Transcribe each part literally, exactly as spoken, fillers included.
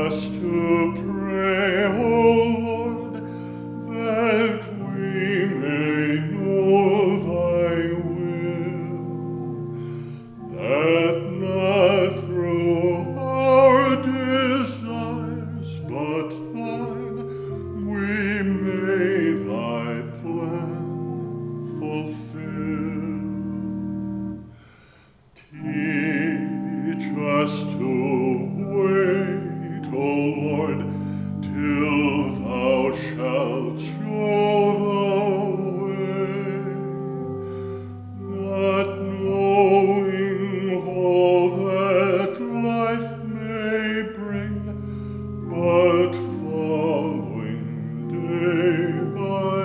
us to pray, O Lord, that we may know thy will, that not through our desires, but thine, we may thy plan fulfill. Teach us to wait, O Lord, till thou shalt show the way, not knowing all that life may bring, but following day by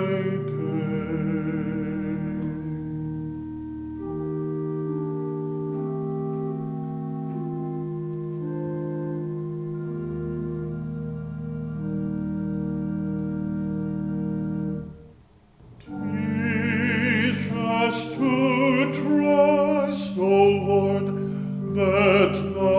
Teach us to trust, O Lord, that thou